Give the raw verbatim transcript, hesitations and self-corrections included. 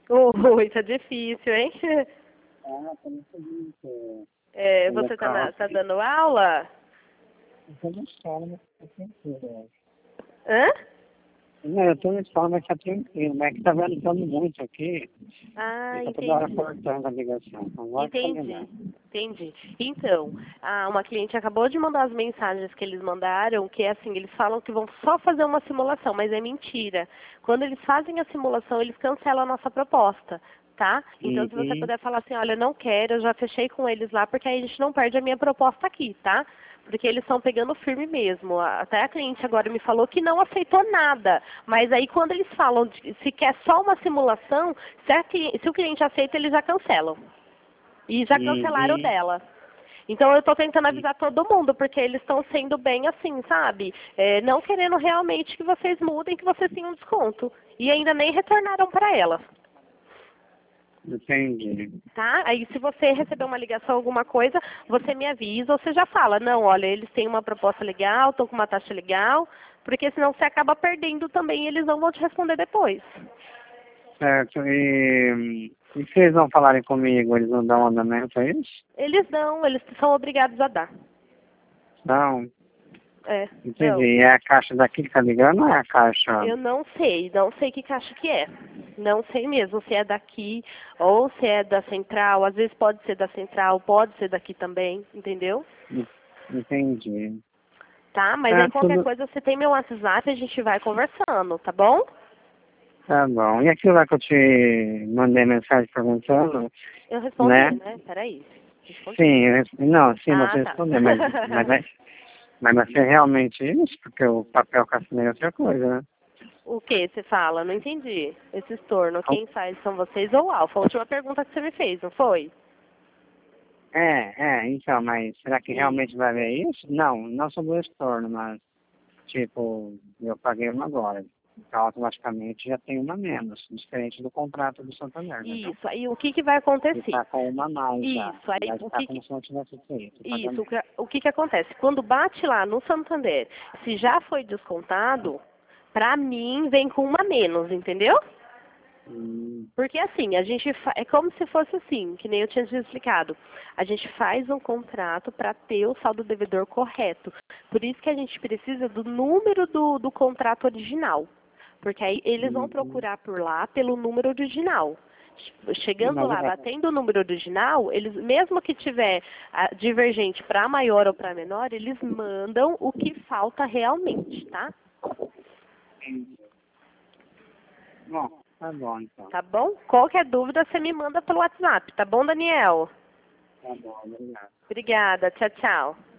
Oi, tá difícil, hein? Ah, tá no seguinte, É, eu você tá, na- tá dando aula? tô na escola, mas tá tranquilo. Hã? Não, eu tô na escola, mas tá tranquilo, mas é que tá ventando muito aqui, Ah, e tá toda hora entendi. cortando a ligação. Agora que tá melhor. Entendi, entendi. Então, ah, uma cliente acabou de mandar as mensagens que eles mandaram, que é assim, eles falam que vão só fazer uma simulação, mas é mentira. Quando eles fazem a simulação, eles cancelam a nossa proposta, tá? Então, se você Uhum. puder falar assim, olha, não quero, eu já fechei com eles lá, porque aí a gente não perde a minha proposta aqui, tá? Porque eles estão pegando firme mesmo. Até a cliente agora me falou que não aceitou nada. Mas aí quando eles falam de, se quer só uma simulação, se, a cli- se o cliente aceita, eles já cancelam. E já cancelaram o Uhum. dela. Então eu estou tentando avisar todo mundo, porque eles estão sendo bem assim, sabe? É, não querendo realmente que vocês mudem, que vocês tenham desconto. E ainda nem retornaram para ela. Entendi. Tá? Aí se você receber uma ligação, alguma coisa, você me avisa ou você já fala, não, olha, eles têm uma proposta legal, estão com uma taxa legal, porque senão você acaba perdendo também e eles não vão te responder depois. Certo, e, e se eles não falarem comigo, eles não dão andamento a isso? Eles dão, eles são obrigados a dar. Não. É, dão. Entendi. É a caixa daqui que tá ligando ou é a caixa? Eu não sei, não sei que caixa que é. Não sei mesmo se é daqui ou se é da central. Às vezes pode ser da central, pode ser daqui também, entendeu? Entendi. Tá? Mas Tá aí qualquer tudo. coisa você tem meu WhatsApp, a gente vai conversando, tá bom? Tá bom. E aquilo lá que eu te mandei mensagem perguntando, Eu respondi, né? né? Peraí. Respondi. Sim, eu respondi. Não, sim, você Ah, tá. respondeu, mas, mas, vai- mas vai ser realmente isso? Porque o papel que eu assinei é outra coisa, né? O que você fala? Não entendi. Esse estorno, Então, quem faz são vocês ou o Alfa? A última pergunta que você me fez, não foi? é, é, então, mas será que Isso. realmente vai haver isso? Não, não sobre o estorno, mas, tipo, eu paguei uma agora. Então, automaticamente já tem uma menos, diferente do contrato do Santander, entendeu? Isso. Aí o que, que vai Ele acontecer? tá com uma a mais já. Isso. Aí Vai o ficar que, como que se não tivesse feito o isso, o pagamento. que, o que que acontece? Quando bate lá no Santander, se já foi descontado, pra mim vem com uma menos, entendeu? Hum, Porque assim, a gente fa- é como se fosse assim, que nem eu tinha te explicado. A gente faz um contrato para ter o saldo devedor correto. Por isso que a gente precisa do número do, do contrato original. Porque aí eles vão hum, procurar por lá pelo número original. Chegando mas lá, é, batendo o número original, eles, mesmo que tiver ah, divergente para maior ou para menor, eles mandam o que falta realmente, tá? bom, tá bom então. Tá bom? Qualquer dúvida você me manda pelo WhatsApp, tá bom, Daniel? Tá bom, obrigado. Obrigada. Tchau, tchau.